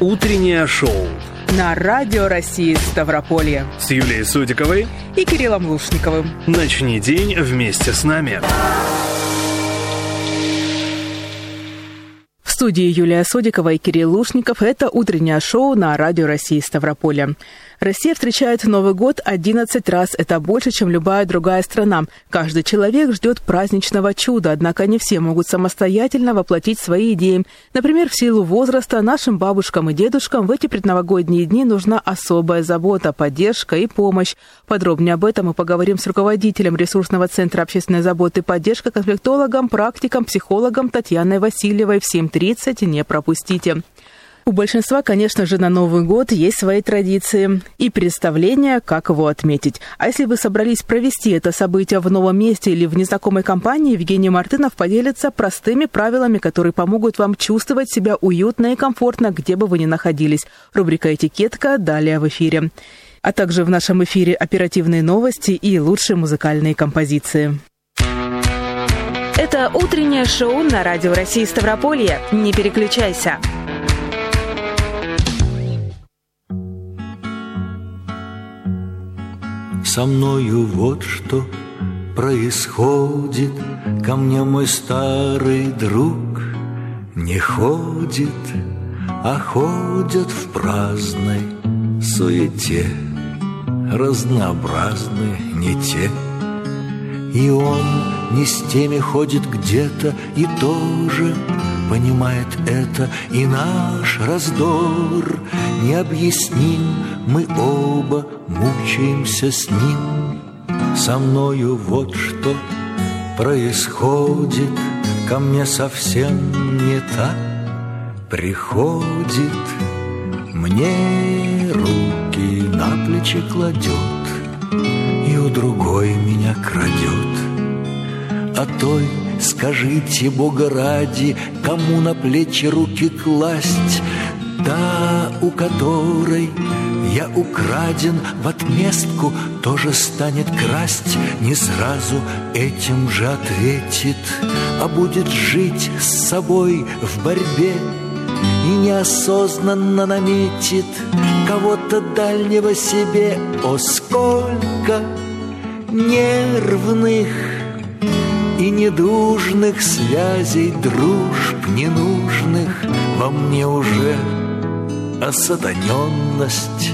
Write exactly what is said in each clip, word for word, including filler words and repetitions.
Утреннее шоу на Радио России Ставрополье с Юлией Судиковой и Кириллом Лушниковым. Начни день вместе с нами. В студии Юлия Судикова и Кирилл Лушников. Это утреннее шоу на Радио России Ставрополье. Россия встречает Новый год одиннадцать раз. Это больше, чем любая другая страна. Каждый человек ждет праздничного чуда, однако не все могут самостоятельно воплотить свои идеи. Например, в силу возраста нашим бабушкам и дедушкам в эти предновогодние дни нужна особая забота, поддержка и помощь. Подробнее об этом мы поговорим с руководителем ресурсного центра общественной заботы и поддержки, конфликтологом, практиком, психологом Татьяной Васильевой. В семь тридцать не пропустите. У большинства, конечно же, на Новый год есть свои традиции и представления, как его отметить. А если вы собрались провести это событие в новом месте или в незнакомой компании, Евгений Мартынов поделится простыми правилами, которые помогут вам чувствовать себя уютно и комфортно, где бы вы ни находились. Рубрика «Этикетка» далее в эфире. А также в нашем эфире оперативные новости и лучшие музыкальные композиции. Это утреннее шоу на Радио России Ставрополье. Не переключайся. Со мною вот что происходит, ко мне мой старый друг не ходит, а ходят в праздной суете, разнообразные не те. И он не с теми ходит где-то и тоже понимает это, и наш раздор необъясним, мы оба мучаемся с ним. Со мною вот что происходит, ко мне совсем не так приходит, мне руки на плечи кладет и у другой меня крадет. А той скажите, Бога ради, кому на плечи руки класть? Та, у которой я украден, в отместку тоже станет красть. Не сразу этим же ответит, а будет жить с собой в борьбе и неосознанно наметит кого-то дальнего себе. О, сколько нервных и недужных связей, дружб ненужных во мне уже осатаненность.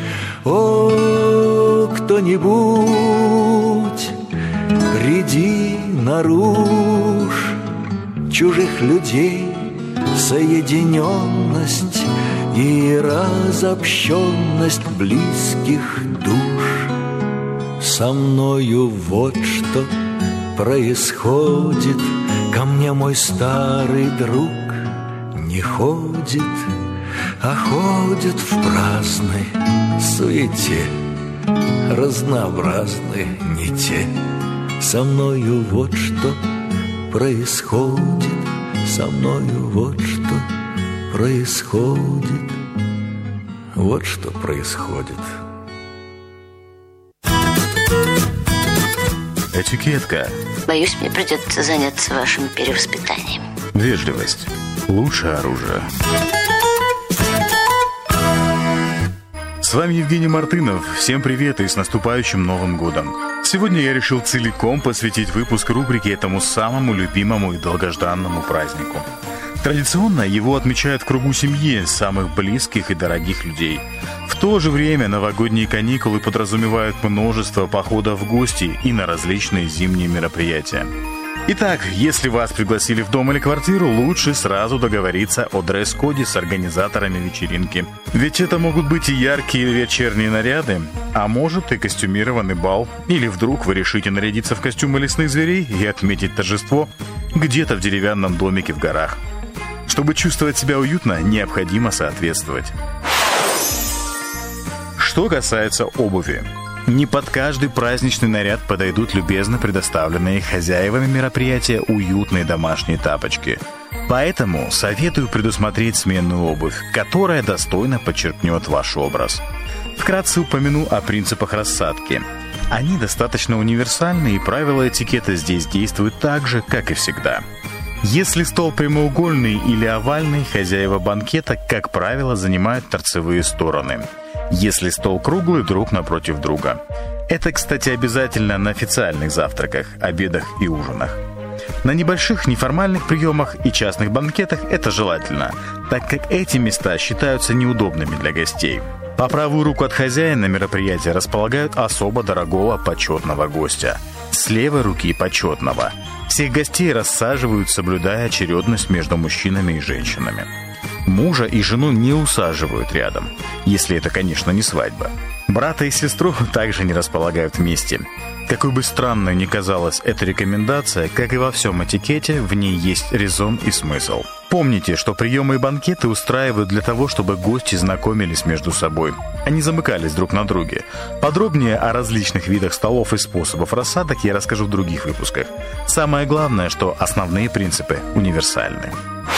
О, кто-нибудь, приди нарушь чужих людей соединенность и разобщенность близких душ. Со мною вот что происходит, ко мне мой старый друг не ходит, а ходит в праздной суете, разнообразные не те. Со мною вот что происходит, со мною вот что происходит, вот что происходит. Этикетка. Боюсь, мне придется заняться вашим перевоспитанием. Вежливость. Лучшее оружие. С вами Евгений Мартынов. Всем привет и с наступающим Новым годом. Сегодня я решил целиком посвятить выпуск рубрики этому самому любимому и долгожданному празднику. Традиционно его отмечают в кругу семьи, самых близких и дорогих людей. В то же время новогодние каникулы подразумевают множество походов в гости и на различные зимние мероприятия. Итак, если вас пригласили в дом или квартиру, лучше сразу договориться о дресс-коде с организаторами вечеринки. Ведь это могут быть и яркие вечерние наряды, а может и костюмированный бал. Или вдруг вы решите нарядиться в костюмы лесных зверей и отметить торжество где-то в деревянном домике в горах. Чтобы чувствовать себя уютно, необходимо соответствовать. Что касается обуви. Не под каждый праздничный наряд подойдут любезно предоставленные хозяевами мероприятия уютные домашние тапочки. Поэтому советую предусмотреть сменную обувь, которая достойно подчеркнет ваш образ. Вкратце упомяну о принципах рассадки. Они достаточно универсальны, и правила этикета здесь действуют так же, как и всегда. Если стол прямоугольный или овальный, хозяева банкета, как правило, занимают торцевые стороны. Если стол круглый, друг напротив друга. Это, кстати, обязательно на официальных завтраках, обедах и ужинах. На небольших неформальных приемах и частных банкетах это желательно, так как эти места считаются неудобными для гостей. По правую руку от хозяина мероприятия располагают особо дорогого почетного гостя. С левой руки почетного. Всех гостей рассаживают, соблюдая очередность между мужчинами и женщинами. Мужа и жену не усаживают рядом, если это, конечно, не свадьба. Брата и сестру также не располагают вместе. Какой бы странной ни казалась эта рекомендация, как и во всем этикете, в ней есть резон и смысл. Помните, что приемы и банкеты устраивают для того, чтобы гости знакомились между собой, а не замыкались друг на друге. Подробнее о различных видах столов и способов рассадок я расскажу в других выпусках. Самое главное, что основные принципы универсальны.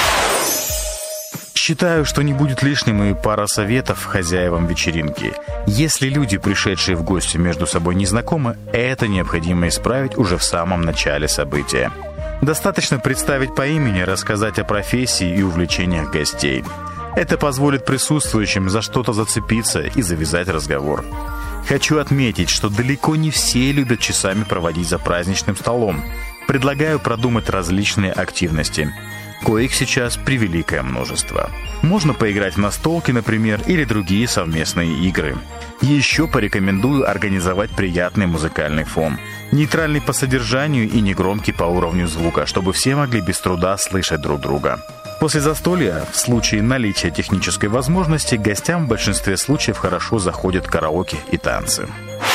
Считаю, что не будет лишним и пара советов хозяевам вечеринки. Если люди, пришедшие в гости, между собой не знакомы, это необходимо исправить уже в самом начале события. Достаточно представить по имени, рассказать о профессии и увлечениях гостей. Это позволит присутствующим за что-то зацепиться и завязать разговор. Хочу отметить, что далеко не все любят часами проводить за праздничным столом. Предлагаю продумать различные активности. Коих сейчас превеликое множество. Можно поиграть в настолки, например, или другие совместные игры. Еще порекомендую организовать приятный музыкальный фон. Нейтральный по содержанию и негромкий по уровню звука, чтобы все могли без труда слышать друг друга. После застолья, в случае наличия технической возможности, гостям в большинстве случаев хорошо заходят караоке и танцы.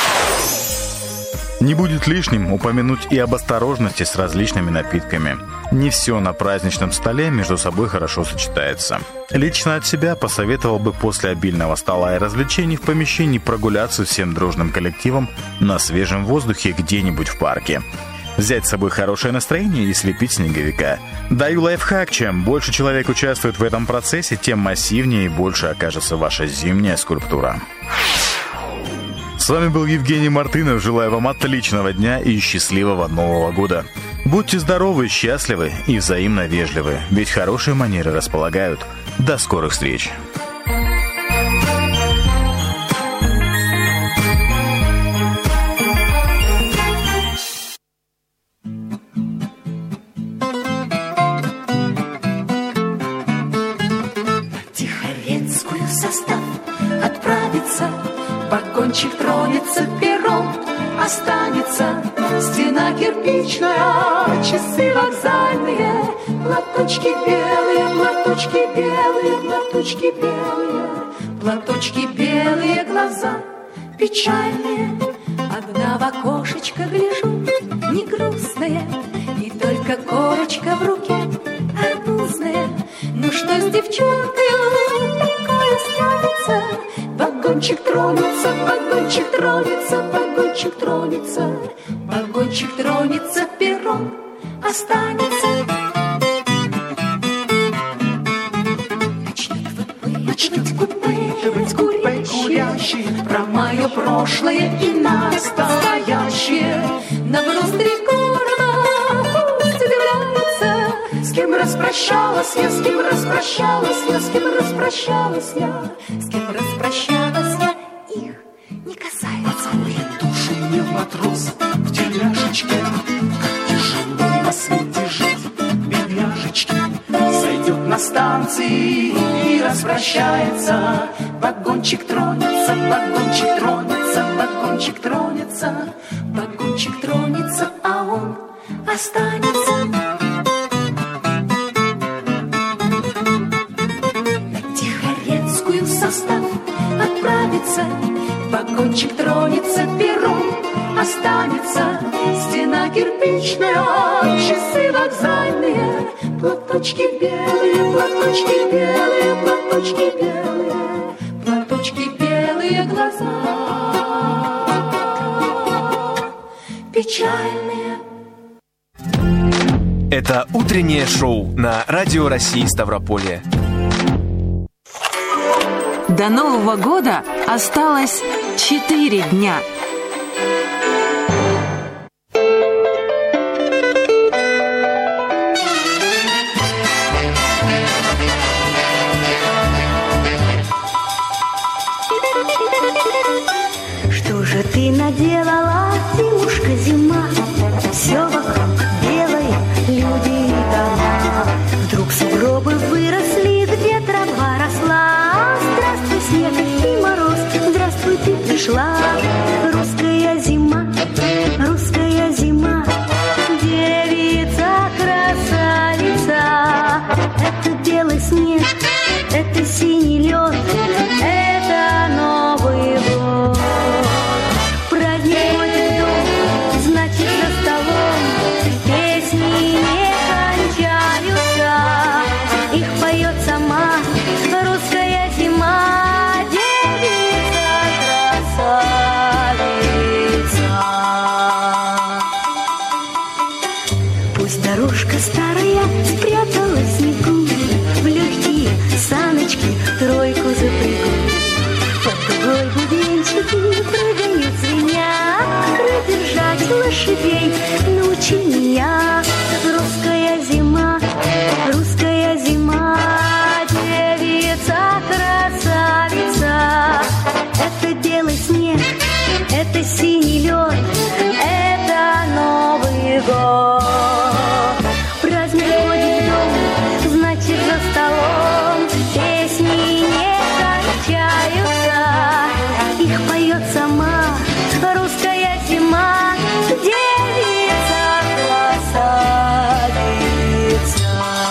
Не будет лишним упомянуть и об осторожности с различными напитками. Не все на праздничном столе между собой хорошо сочетается. Лично от себя посоветовал бы после обильного стола и развлечений в помещении прогуляться всем дружным коллективом на свежем воздухе где-нибудь в парке. Взять с собой хорошее настроение и слепить снеговика. Даю лайфхак: чем больше человек участвует в этом процессе, тем массивнее и больше окажется ваша зимняя скульптура. С вами был Евгений Мартынов. Желаю вам отличного дня и счастливого Нового года. Будьте здоровы, счастливы и взаимно вежливы, ведь хорошие манеры располагают. До скорых встреч! Тихорецкую состав отправится, вагончик тронется, перрон останется, стена кирпичная, часы вокзальные, платочки белые, платочки белые, платочки белые, платочки белые, глаза печальные. Одна в окошечко гляжу, не грустная, и только корочка в руке арбузная. Ну что с девчонкой такое станется? Вагончик тронется, вагончик тронется, вагончик тронется, вагончик тронется, перрон останется. Начнет купе, курящие, про мое прошлое и настоящее. На внутри города пусть удивляется, с кем распрощалась я, с кем распрощалась я, с кем распрощалась я, с кем распрощалась я, их не касается. Подходит душу мне матрос в тельняшечке, как тяжело на свете жить, бедняжечки. Сойдет на станции и распрощается. Вагончик тронется, вагончик тронется, вагончик тронется, вагончик тронется, а он останется. На Тихорецкую состав отправится, вагончик тронется, перрон останется, стена кирпичная, часы вокзальные, платочки белые, платочки белые, платочки белые, платочки белые, глаза печальные. Это утреннее шоу на Радио России Ставрополье. До Нового года осталось четыре дня. пришла русская зима, русская зима, девица-красавица. Это белый снег, это синий лед, это Новый год. Праздник ходит в дом, значит за столом песни не кончаются. Их поет сама русская зима, девица-красавица. Пусть дорожка старая спряталась в снегу, в легкие саночки тройку запрягу. Под дугой бубенчики прыгают звеня, продержать лошадей научи меня. Русская зима, русская зима, девица-красавица. Это белый снег, это синий лед, это Новый год. Праздник ходит в дом, значит за столом песни не кончаются. Их поет сама русская зима, девица-красавица.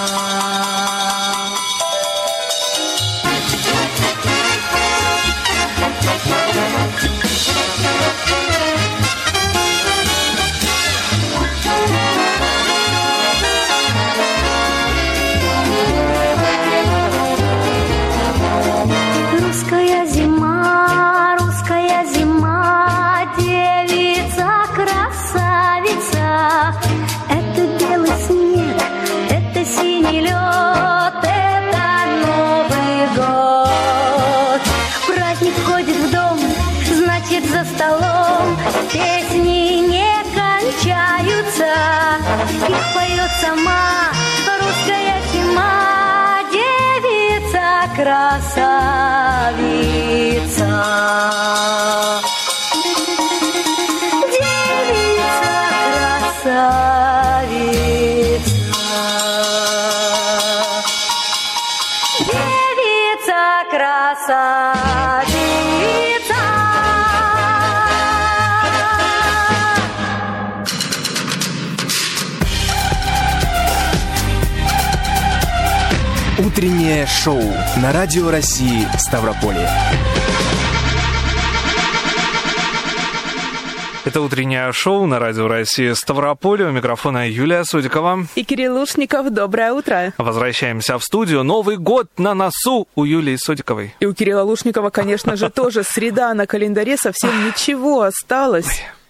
Русская зима, русская зима, девица-красавица. Это белый снег, это синий лед, это Новый год. Праздник входит в дом, значит за столом песни не кончаются. Их поет сама русская зима, девица-красавица. Девица-красавица. Девица-красавица. Утреннее шоу на Радио России Ставрополье. Это утреннее шоу на Радио России Ставрополье. У микрофона Юлия Судикова. И Кирилл Лушников. Доброе утро. Возвращаемся в студию. Новый год на носу у Юлии Судиковой. И у Кирилла Лушникова, конечно же, тоже среда на календаре. Совсем ничего осталось.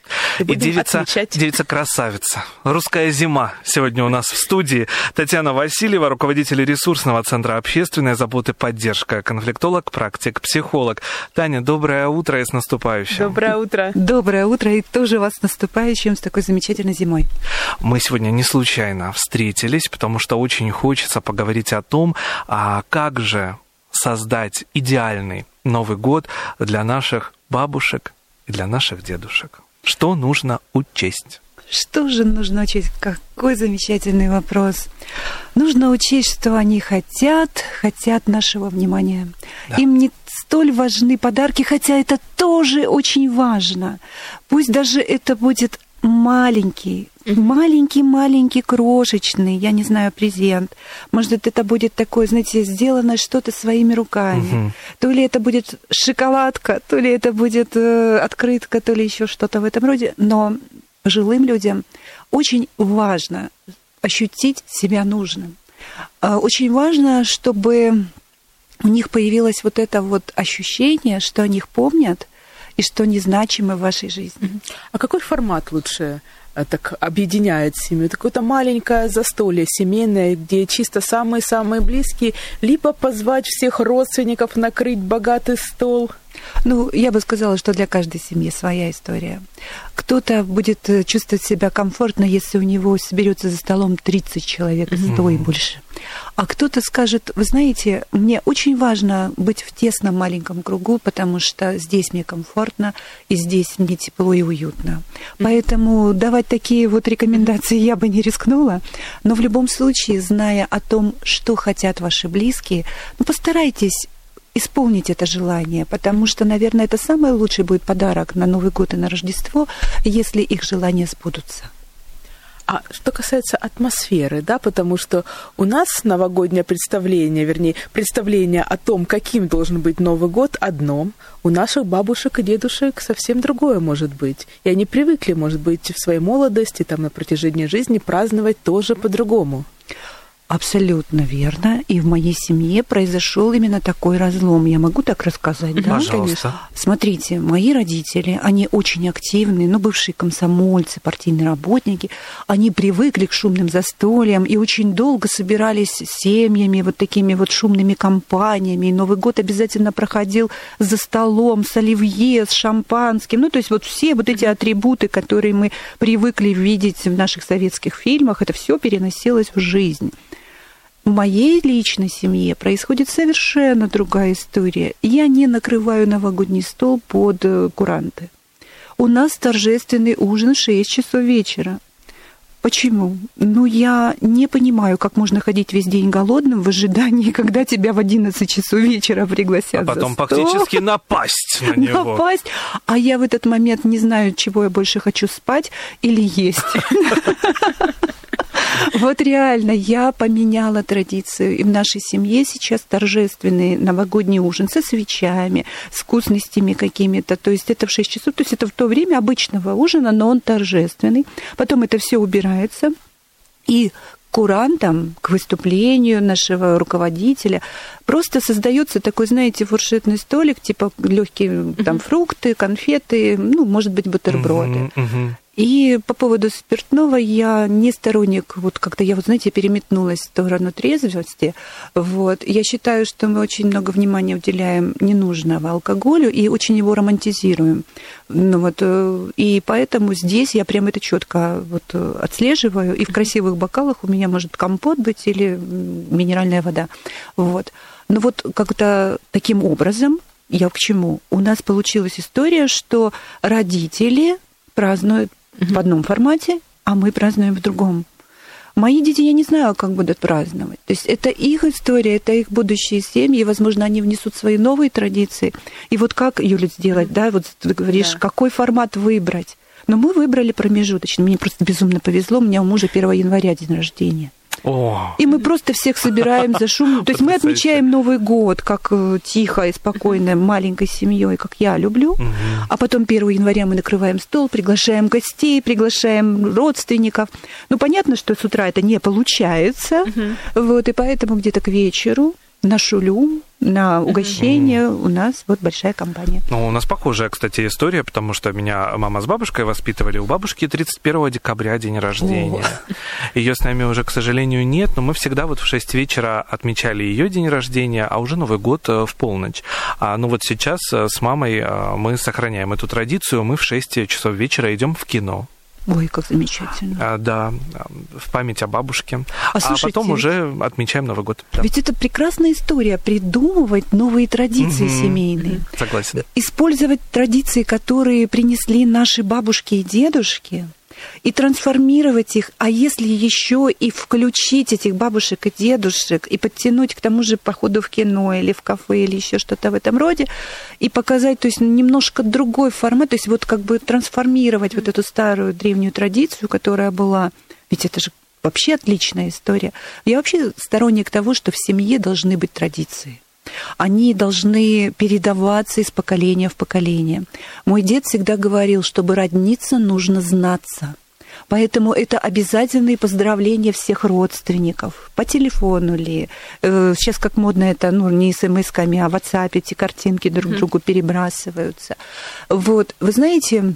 И девица, девица-красавица. Русская зима. Сегодня у нас в студии Татьяна Васильева, руководитель ресурсного центра общественной заботы «Поддержка», конфликтолог, практик, психолог. Таня, доброе утро и с наступающим. Доброе утро. Доброе утро и тоже вас с наступающим, с такой замечательной зимой. Мы сегодня не случайно встретились, потому что очень хочется поговорить о том, а как же создать идеальный Новый год для наших бабушек и для наших дедушек. Что нужно учесть? Что же нужно учесть? Какой замечательный вопрос. Нужно учесть, что они хотят, хотят нашего внимания. Да. Им не столь важны подарки, хотя это тоже очень важно. Пусть даже это будет маленький, маленький-маленький, крошечный, я не знаю, презент. Может, это будет такое, знаете, сделано что-то своими руками. Угу. То ли это будет шоколадка, то ли это будет э, открытка, то ли еще что-то в этом роде. Но пожилым людям очень важно ощутить себя нужным. Очень важно, чтобы у них появилось вот это вот ощущение, что о них помнят, и что они значимы в вашей жизни. А какой формат лучше так объединяет семью? Это какое-то маленькое застолье семейное, где чисто самые-самые близкие, либо позвать всех родственников, накрыть богатый стол? Ну, я бы сказала, что для каждой семьи своя история. Кто-то будет чувствовать себя комфортно, если у него соберется за столом тридцать человек, сто и больше. А кто-то скажет, вы знаете, мне очень важно быть в тесном маленьком кругу, потому что здесь мне комфортно, и здесь мне тепло и уютно. Поэтому давать такие вот рекомендации я бы не рискнула. Но в любом случае, зная о том, что хотят ваши близкие, ну, постарайтесь исполнить это желание, потому что, наверное, это самый лучший будет подарок на Новый год и на Рождество, если их желания сбудутся. А что касается атмосферы, да, потому что у нас новогоднее представление, вернее, представление о том, каким должен быть Новый год, одно, у наших бабушек и дедушек совсем другое может быть. И они привыкли, может быть, в своей молодости, там, на протяжении жизни праздновать тоже по-другому. Абсолютно верно. И в моей семье произошел именно такой разлом. Я могу так рассказать, да? Пожалуйста. Смотрите, мои родители, они очень активные, ну, бывшие комсомольцы, партийные работники. Они привыкли к шумным застольям и очень долго собирались семьями, вот такими вот шумными компаниями. И Новый год обязательно проходил за столом с оливье, с шампанским. Ну, то есть вот все вот эти атрибуты, которые мы привыкли видеть в наших советских фильмах, это все переносилось в жизнь. В моей личной семье происходит совершенно другая история. Я не накрываю новогодний стол под куранты. У нас торжественный ужин в шесть часов вечера. Почему? Ну, я не понимаю, как можно ходить весь день голодным в ожидании, когда тебя в одиннадцать часов вечера пригласят. А потом за стол. фактически напасть на него. Напасть. А я в этот момент не знаю, чего я больше хочу, спать или есть. Вот реально, я поменяла традицию. И в нашей семье сейчас торжественный новогодний ужин со свечами, с вкусностями какими-то. То есть это в шесть часов, то есть это в то время обычного ужина, но он торжественный. Потом это все убирается. И к курантам, к выступлению нашего руководителя просто создается такой, знаете, фуршетный столик, типа легкие там фрукты, конфеты, ну, может быть, бутерброды. Uh-huh, uh-huh. И по поводу спиртного я не сторонник, вот как-то я, вот знаете, переметнулась в сторону трезвости. Вот. Я считаю, что мы очень много внимания уделяем ненужного алкоголю и очень его романтизируем. Ну, вот, и поэтому здесь я прям это четко вот отслеживаю. И в красивых бокалах у меня может компот быть или минеральная вода. Вот. Но вот как-то таким образом, я к чему? У нас получилась история, что родители празднуют в одном формате, а мы празднуем в другом. Мои дети, я не знаю, как будут праздновать. То есть это их история, это их будущие семьи, возможно, они внесут свои новые традиции. И вот как, Юля, сделать, да, вот ты говоришь, да. Какой формат выбрать? Но мы выбрали промежуточный. Мне просто безумно повезло, у меня у мужа первого января день рождения. О. И мы просто всех собираем за шум. То есть мы отмечаем Новый год как тихо и спокойно, маленькой семьей, как я люблю. Угу. А потом первого января мы накрываем стол, приглашаем гостей, приглашаем родственников. Ну, понятно, что с утра это не получается. Угу. Вот, и поэтому где-то к вечеру на шулю, на угощение mm-hmm. у нас вот большая компания. Ну, у нас похожая, кстати, история, потому что меня мама с бабушкой воспитывали. У бабушки тридцать первого декабря день рождения. Ее с нами уже, к сожалению, нет, но мы всегда вот в шесть вечера отмечали ее день рождения, а уже Новый год в полночь. А, ну вот сейчас с мамой мы сохраняем эту традицию, мы в шесть часов вечера идем в кино. Ой, как замечательно. А, да, в память о бабушке. А, а слушайте, потом уже отмечаем Новый год. Да. Ведь это прекрасная история, придумывать новые традиции mm-hmm. семейные. Mm-hmm. Согласен. Использовать традиции, которые принесли наши бабушки и дедушки, и трансформировать их, а если еще и включить этих бабушек и дедушек, и подтянуть к тому же походу в кино или в кафе, или еще что-то в этом роде, и показать, то есть немножко другой формат, то есть вот как бы трансформировать вот эту старую древнюю традицию, которая была, ведь это же вообще отличная история. Я вообще сторонник того, что в семье должны быть традиции. Они должны передаваться из поколения в поколение. Мой дед всегда говорил, чтобы родниться, нужно знаться. Поэтому это обязательные поздравления всех родственников. По телефону ли. Сейчас как модно это, ну, не смс-ками, а в WhatsApp эти картинки друг другу перебрасываются. Вот. Вы знаете,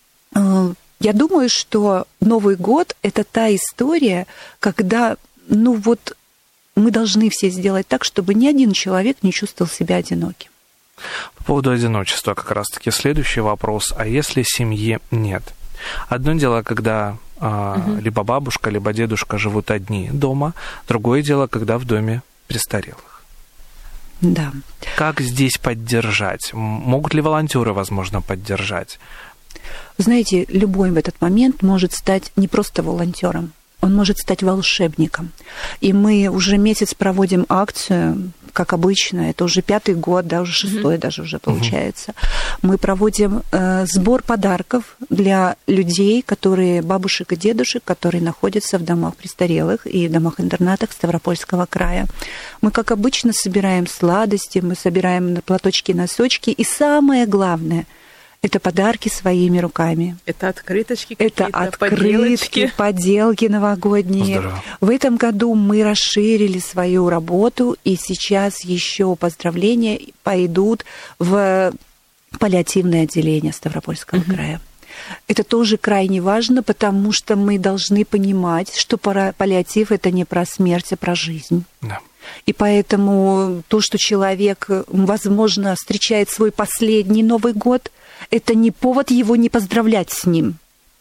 я думаю, что Новый год – это та история, когда, ну вот, мы должны все сделать так, чтобы ни один человек не чувствовал себя одиноким. По поводу одиночества как раз-таки следующий вопрос. А если семьи нет? Одно дело, когда а, угу. либо бабушка, либо дедушка живут одни дома. Другое дело, когда в доме престарелых. Да. Как здесь поддержать? Могут ли волонтеры, возможно, поддержать? Знаете, любой в этот момент может стать не просто волонтером. он может стать волшебником. И мы уже месяц проводим акцию, как обычно, это уже пятый год, да, уже шестой mm-hmm. даже уже получается. Mm-hmm. Мы проводим э, сбор подарков для людей, которые, бабушек и дедушек, которые находятся в домах престарелых и домах-интернатах Ставропольского края. Мы, как обычно, собираем сладости, мы собираем платочки, носочки, и самое главное – это подарки своими руками. Это открыточки какие-то, это открытки, поделки, поделки новогодние. Здорово. В этом году мы расширили свою работу, и сейчас еще поздравления пойдут в паллиативное отделение Ставропольского mm-hmm. края. Это тоже крайне важно, потому что мы должны понимать, что паллиатив – это не про смерть, а про жизнь. Да. И поэтому то, что человек, возможно, встречает свой последний Новый год, это не повод его не поздравлять с ним.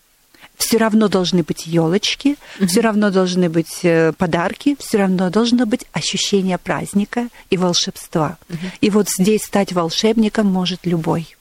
Все равно должны быть елочки, mm-hmm. все равно должны быть подарки, все равно должно быть ощущение праздника и волшебства. Mm-hmm. И вот здесь стать волшебником может любой.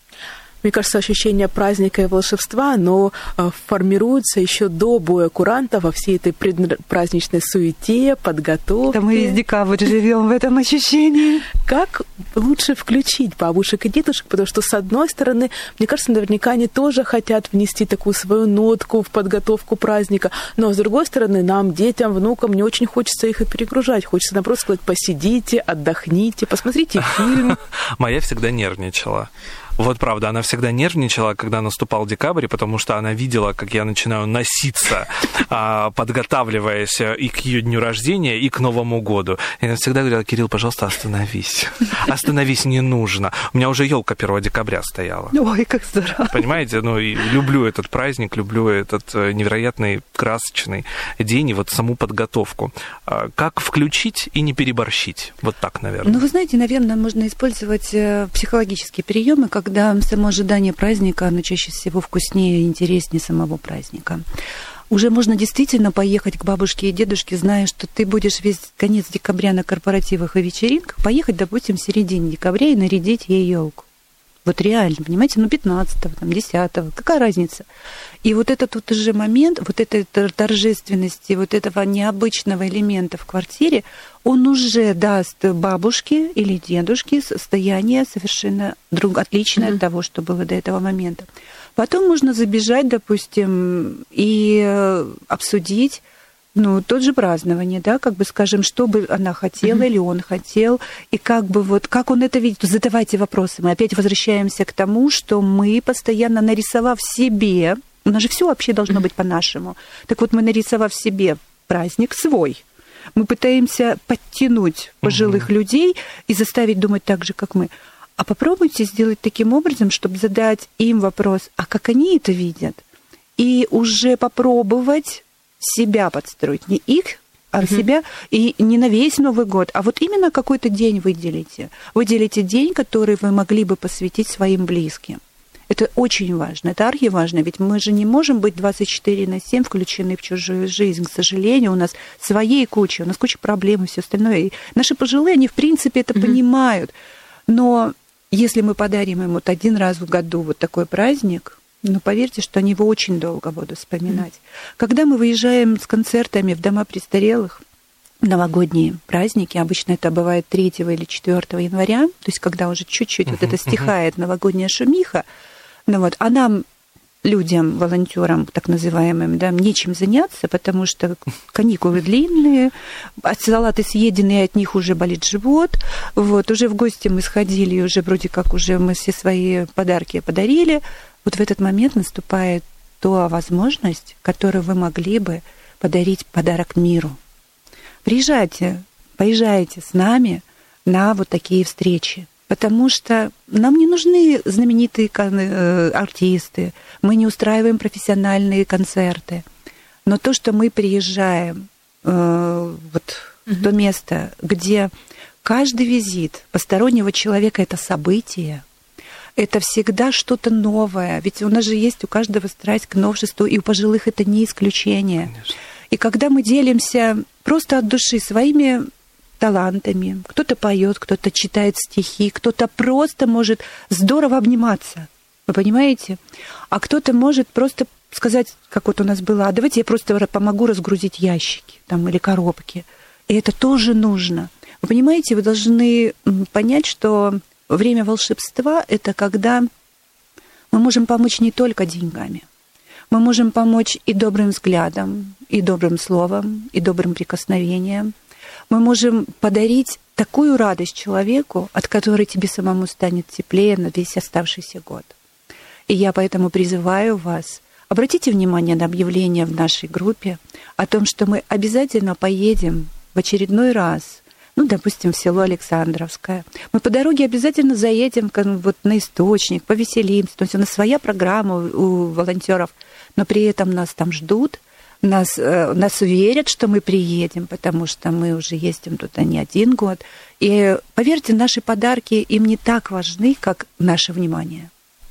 Мне кажется, ощущение праздника и волшебства, оно формируется еще до боя куранта во всей этой предпраздничной суете, подготовке. Да мы весь декабрь живем в этом ощущении. Как лучше включить бабушек и дедушек? Потому что, с одной стороны, мне кажется, наверняка они тоже хотят внести такую свою нотку в подготовку праздника, но, с другой стороны, нам, детям, внукам, не очень хочется их и перегружать. Хочется, наоборот, сказать, посидите, отдохните, посмотрите фильм. Моя всегда нервничала. Вот правда, она всегда нервничала, когда наступал декабрь, потому что она видела, как я начинаю носиться, подготавливаясь и к ее дню рождения, и к Новому году. И она всегда говорила: Кирилл, пожалуйста, остановись. Остановись, не нужно. У меня уже елка первого декабря стояла. Ой, как здорово. Понимаете, ну, и люблю этот праздник, люблю этот невероятный красочный день и вот саму подготовку. Как включить и не переборщить? Вот так, наверное. Ну, вы знаете, наверное, можно использовать психологические приемы, как когда само ожидание праздника, оно чаще всего вкуснее и интереснее самого праздника. Уже можно действительно поехать к бабушке и дедушке, зная, что ты будешь весь конец декабря на корпоративах и вечеринках, поехать, допустим, в середине декабря и нарядить ей елку. Вот реально, понимаете, ну пятнадцатого, там, десятого, какая разница? И вот этот вот уже момент, вот этой торжественности, вот этого необычного элемента в квартире, он уже даст бабушке или дедушке состояние совершенно друг, отличное mm-hmm. от того, что было до этого момента. Потом можно забежать, допустим, и обсудить, ну, тот же празднование, да, как бы, скажем, что бы она хотела mm-hmm. или он хотел, и как бы вот, как он это видит, задавайте вопросы. Мы опять возвращаемся к тому, что мы, постоянно нарисовав себе, у нас же все вообще должно mm-hmm. быть по-нашему, так вот мы, нарисовав себе праздник свой, мы пытаемся подтянуть пожилых mm-hmm. людей и заставить думать так же, как мы. А попробуйте сделать таким образом, чтобы задать им вопрос, а как они это видят, и уже попробовать себя подстроить, не их, а mm-hmm. себя, и не на весь Новый год, а вот именно какой-то день выделите. Выделите день, который вы могли бы посвятить своим близким. Это очень важно, это архиважно, ведь мы же не можем быть двадцать четыре на семь включены в чужую жизнь. К сожалению, у нас своей куча, у нас куча проблем и все остальное. И наши пожилые, они в принципе это mm-hmm. понимают. Но если мы подарим им вот один раз в году вот такой праздник, ну, поверьте, что они его очень долго будут вспоминать. Mm. Когда мы выезжаем с концертами в дома престарелых, в новогодние праздники, обычно это бывает третьего или четвёртого января, то есть когда уже чуть-чуть uh-huh, вот это стихает uh-huh. новогодняя шумиха, ну вот, а нам, людям, волонтерам, так называемым, да, нечем заняться, потому что каникулы длинные, салаты съедены, и от них уже болит живот. Вот, уже в гости мы сходили, уже вроде как уже мы все свои подарки подарили. Вот в этот момент наступает та возможность, которую вы могли бы подарить подарок миру. Приезжайте, поезжайте с нами на вот такие встречи, потому что нам не нужны знаменитые артисты, мы не устраиваем профессиональные концерты, но то, что мы приезжаем э, вот mm-hmm. в то место, где каждый визит постороннего человека – это событие, это всегда что-то новое. Ведь у нас же есть у каждого страсть к новшеству, и у пожилых это не исключение. Конечно. И когда мы делимся просто от души своими талантами, кто-то поет, кто-то читает стихи, кто-то просто может здорово обниматься. Вы понимаете? А кто-то может просто сказать, как вот у нас было, а давайте я просто помогу разгрузить ящики там, или коробки. И это тоже нужно. Вы понимаете, вы должны понять, что время волшебства – это когда мы можем помочь не только деньгами. Мы можем помочь и добрым взглядом, и добрым словом, и добрым прикосновением. Мы можем подарить такую радость человеку, от которой тебе самому станет теплее на весь оставшийся год. И я поэтому призываю вас, обратите внимание на объявление в нашей группе о том, что мы обязательно поедем в очередной раз, ну, допустим, в село Александровское. Мы по дороге обязательно заедем вот на источник, повеселимся. То есть у нас своя программа у волонтеров, но при этом нас там ждут, нас, нас верят, что мы приедем, потому что мы уже ездим туда не один год. И поверьте, наши подарки им не так важны, как наше внимание.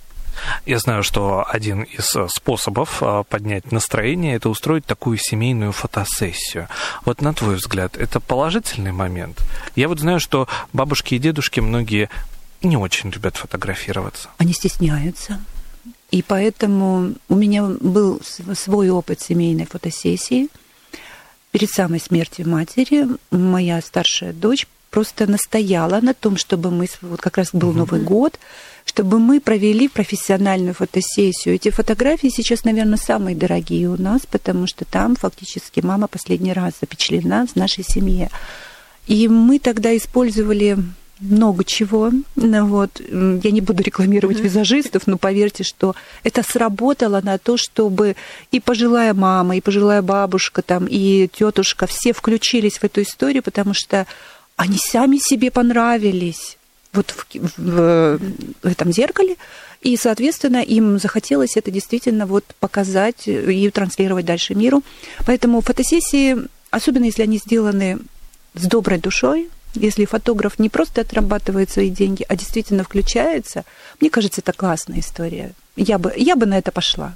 Я знаю, что один из способов поднять настроение – это устроить такую семейную фотосессию. Вот на твой взгляд, это положительный момент? Я вот знаю, что бабушки и дедушки многие не очень любят фотографироваться. Они стесняются. И поэтому у меня был свой опыт семейной фотосессии. Перед самой смертью матери моя старшая дочь просто настояла на том, чтобы мы, вот как раз был Новый год, чтобы мы провели профессиональную фотосессию. Эти фотографии сейчас, наверное, самые дорогие у нас, потому что там фактически мама последний раз запечатлена в нашей семье. И мы тогда использовали много чего. Вот. Я не буду рекламировать визажистов, но поверьте, что это сработало на то, чтобы и пожилая мама, и пожилая бабушка, там, и тетушка, все включились в эту историю, потому что они сами себе понравились вот в, в, в этом зеркале, и, соответственно, им захотелось это действительно вот показать и транслировать дальше миру. Поэтому фотосессии, особенно если они сделаны с доброй душой, если фотограф не просто отрабатывает свои деньги, а действительно включается, мне кажется, это классная история. Я бы, я бы на это пошла.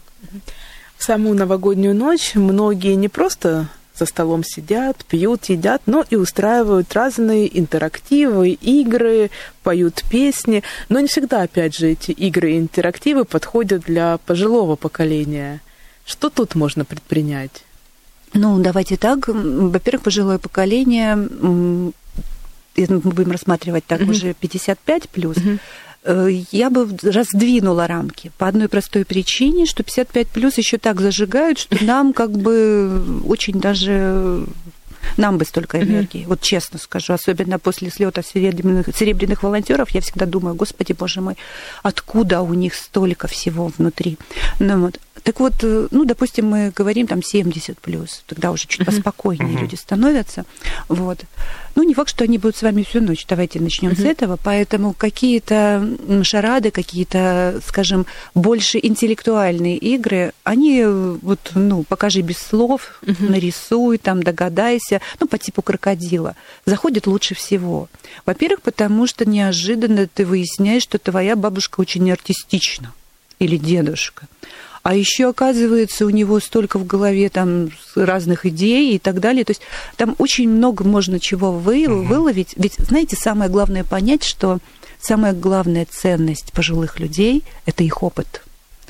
В саму новогоднюю ночь многие не просто за столом сидят, пьют, едят, но и устраивают разные интерактивы, игры, поют песни. Но не всегда, опять же, эти игры и интерактивы подходят для пожилого поколения. Что тут можно предпринять? Ну, давайте так. Во-первых, пожилое поколение, мы будем рассматривать так mm-hmm. уже пятьдесят пять плюс, mm-hmm. я бы раздвинула рамки по одной простой причине, что пятьдесят пять плюс еще так зажигают, что нам как бы очень даже... Нам бы столько энергии, mm-hmm. вот честно скажу, особенно после слета серебряных, серебряных волонтеров, я всегда думаю, господи, боже мой, откуда у них столько всего внутри. Ну, вот. Так вот, ну, допустим, мы говорим там семьдесят плюс, тогда уже чуть mm-hmm. поспокойнее mm-hmm. люди становятся. Вот. Ну, не факт, что они будут с вами всю ночь, давайте начнем mm-hmm. с этого, поэтому какие-то шарады, какие-то, скажем, больше интеллектуальные игры, они вот, ну, покажи без слов, mm-hmm. нарисуй, там, догадайся, ну, по типу крокодила, заходит лучше всего. Во-первых, потому что неожиданно ты выясняешь, что твоя бабушка очень артистична, или дедушка. А еще, оказывается, у него столько в голове там разных идей и так далее. То есть там очень много можно чего вы, mm-hmm. выловить. Ведь, знаете, самое главное понять, что самая главная ценность пожилых людей – это их опыт.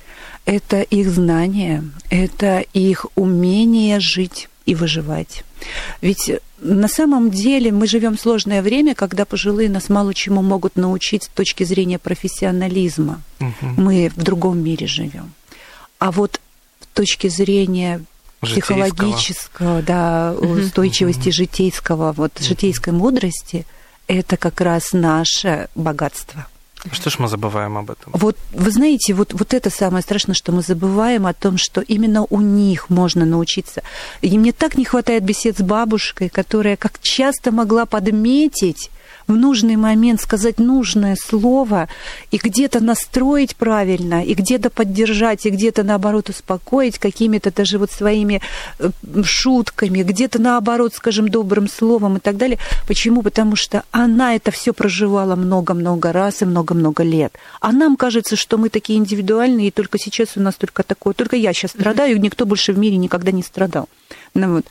Это их знания, это их умение жить и выживать. Ведь на самом деле мы живем в сложное время, когда пожилые нас мало чему могут научить с точки зрения профессионализма. Mm-hmm. Мы в другом мире живем. А вот с точки зрения житейского. психологического, да, устойчивости mm-hmm. житейского, вот mm-hmm. житейской мудрости, это как раз наше богатство. Что ж мы забываем об этом? Вот вы знаете, вот, вот это самое страшное, что мы забываем о том, что именно у них можно научиться. И мне так не хватает бесед с бабушкой, которая как часто могла подметить в нужный момент, сказать нужное слово и где-то настроить правильно, и где-то поддержать, и где-то, наоборот, успокоить какими-то даже вот своими шутками, где-то, наоборот, скажем, добрым словом и так далее. Почему? Потому что она это все проживала много-много раз и много-много лет. А нам кажется, что мы такие индивидуальные, и только сейчас у нас только такое. Только я сейчас страдаю, и никто больше в мире никогда не страдал. Ну, вот.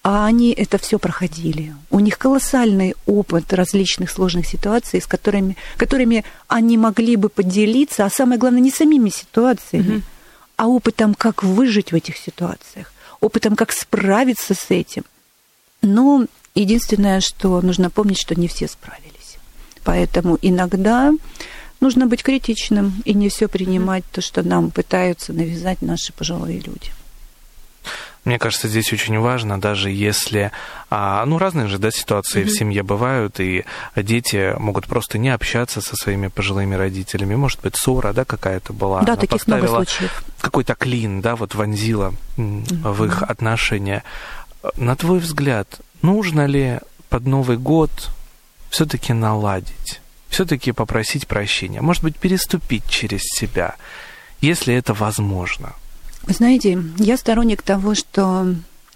а они это все проходили. У них колоссальный опыт различных сложных ситуаций, с которыми, которыми они могли бы поделиться, а самое главное, не самими ситуациями, mm-hmm. а опытом, как выжить в этих ситуациях, опытом, как справиться с этим. Но единственное, что нужно помнить, что не все справились. Поэтому иногда нужно быть критичным и не все принимать, то, что нам пытаются навязать наши пожилые люди. Мне кажется, здесь очень важно, даже если, ну, разные же, да, ситуации mm-hmm. в семье бывают, и дети могут просто не общаться со своими пожилыми родителями. Может быть, ссора, да, какая-то была. Да, она таких много случаев. Какой-то клин, да, вот вонзила mm-hmm. в их отношения. На твой взгляд, нужно ли под Новый год все-таки наладить, все-таки попросить прощения, может быть, переступить через себя, если это возможно? Вы знаете, я сторонник того, что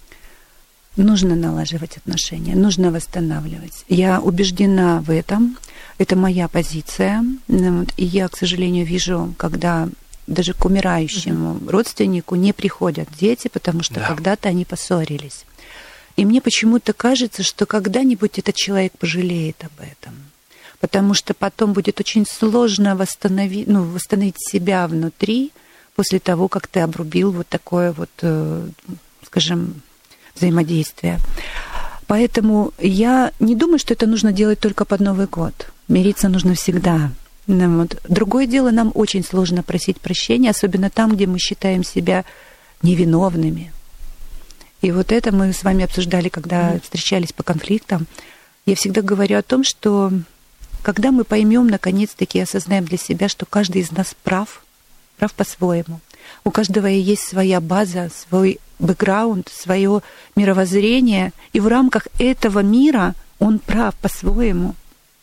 нужно налаживать отношения, нужно восстанавливать. Я убеждена в этом, это моя позиция. И я, к сожалению, вижу, когда даже к умирающему mm-hmm. родственнику не приходят дети, потому что да. когда-то они поссорились. И мне почему-то кажется, что когда-нибудь этот человек пожалеет об этом. Потому что потом будет очень сложно восстановить, ну, восстановить себя внутри, после того, как ты обрубил вот такое вот, скажем, взаимодействие. Поэтому я не думаю, что это нужно делать только под Новый год. Мириться нужно всегда. Вот. Другое дело, нам очень сложно просить прощения, особенно там, где мы считаем себя невиновными. И вот это мы с вами обсуждали, когда встречались по конфликтам. Я всегда говорю о том, что когда мы поймем, наконец-таки осознаем для себя, что каждый из нас прав, прав по-своему. У каждого есть своя база, свой бэкграунд, свое мировоззрение, и в рамках этого мира он прав по-своему.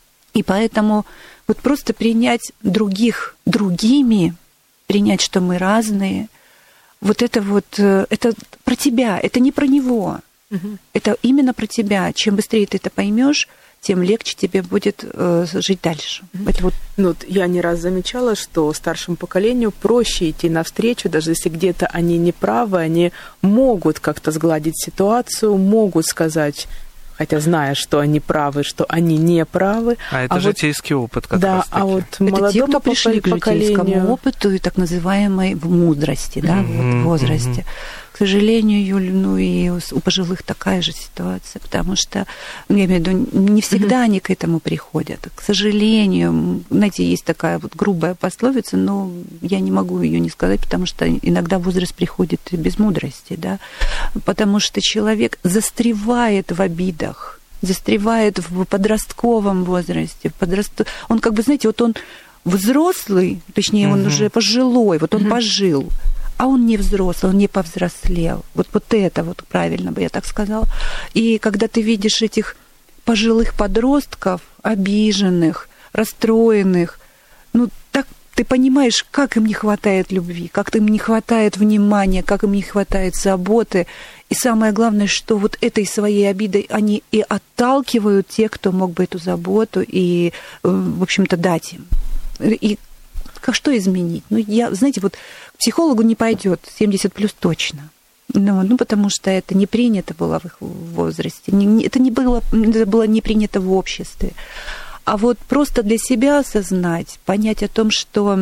И поэтому вот просто принять других другими, принять, что мы разные, вот это вот, это про тебя, это не про него, угу. это именно про тебя. Чем быстрее ты это поймешь, тем легче тебе будет э, жить дальше. Mm-hmm. Это вот... Ну, я не раз замечала, что старшему поколению проще идти навстречу, даже если где-то они не правы, они могут как-то сгладить ситуацию, могут сказать, хотя зная, что они правы, что они не правы. А это а житейский вот, опыт как да, раз таки. А вот это те, кто пришли к житейскому опыту и так называемой в мудрости, да, mm-hmm. вот, в возрасте. Mm-hmm. К сожалению, Юль, ну и у пожилых такая же ситуация, потому что, я имею в виду, не всегда mm-hmm. они к этому приходят. К сожалению, знаете, есть такая вот грубая пословица, но я не могу ее не сказать, потому что иногда возраст приходит без мудрости, да, потому что человек застревает в обидах, застревает в подростковом возрасте, в подрост... он как бы, знаете, вот он взрослый, точнее, mm-hmm. он уже пожилой, вот он mm-hmm. пожил, а он не взрослый, он не повзрослел. Вот, вот это вот правильно бы я так сказала. И когда ты видишь этих пожилых подростков, обиженных, расстроенных, ну, так ты понимаешь, как им не хватает любви, как им не хватает внимания, как им не хватает заботы. И самое главное, что вот этой своей обидой они и отталкивают тех, кто мог бы эту заботу и, в общем-то, дать им. И как что изменить? Ну, я, знаете, вот к психологу не пойдет семьдесят плюс точно. Ну, ну, потому что это не принято было в их возрасте. Не, это, не было, это было не принято в обществе. А вот просто для себя осознать, понять о том, что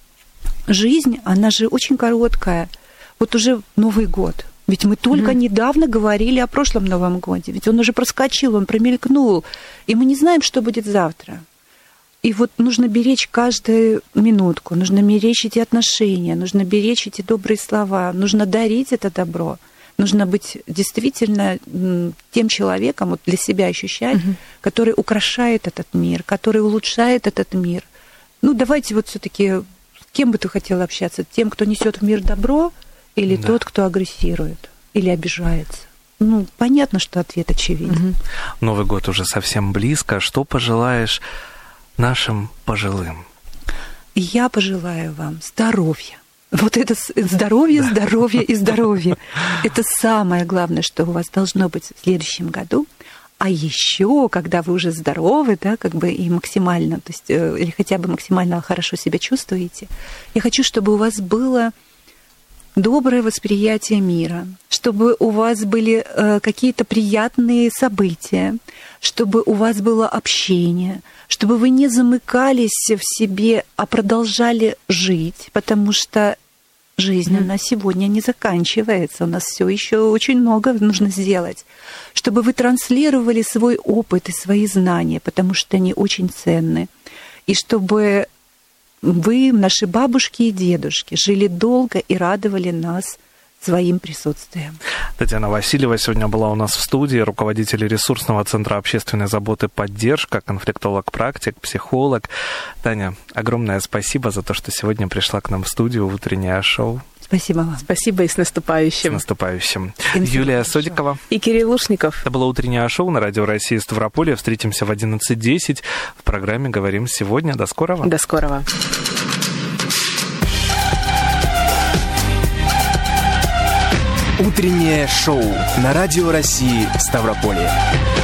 жизнь, она же очень короткая. Вот уже Новый год. Ведь мы только mm-hmm. недавно говорили о прошлом Новом годе. Ведь он уже проскочил, он промелькнул. И мы не знаем, что будет завтра. И вот нужно беречь каждую минутку, нужно беречь эти отношения, нужно беречь эти добрые слова, нужно дарить это добро, нужно быть действительно тем человеком, вот для себя ощущать, угу. который украшает этот мир, который улучшает этот мир. Ну, давайте вот все-таки, с кем бы ты хотела общаться? Тем, кто несет в мир добро, или да. тот, кто агрессирует, или обижается? Ну, понятно, что ответ очевиден. Угу. Новый год уже совсем близко. Что пожелаешь нашим пожилым? Я пожелаю вам здоровья. Вот это здоровье, здоровье и здоровье. Это самое главное, что у вас должно быть в следующем году. А еще, когда вы уже здоровы, да, как бы и максимально, то есть, или хотя бы максимально хорошо себя чувствуете, я хочу, чтобы у вас было доброе восприятие мира, чтобы у вас были э, какие-то приятные события, чтобы у вас было общение, чтобы вы не замыкались в себе, а продолжали жить, потому что жизнь у нас сегодня не заканчивается, у нас все еще очень много нужно сделать, чтобы вы транслировали свой опыт и свои знания, потому что они очень ценны, и чтобы вы, наши бабушки и дедушки, жили долго и радовали нас своим присутствием. Татьяна Васильева сегодня была у нас в студии, руководитель ресурсного центра общественной заботы «Поддержка», конфликтолог-практик, психолог. Таня, огромное спасибо за то, что сегодня пришла к нам в студию в утреннее шоу. Спасибо вам. Спасибо и с наступающим. С наступающим. Юлия Содикова. И Кирилл Лушников. Это было утреннее шоу на Радио России Ставрополье. Встретимся в одиннадцать десять. В программе «Говорим сегодня». До скорого. До скорого. Утреннее шоу на Радио России Ставрополье.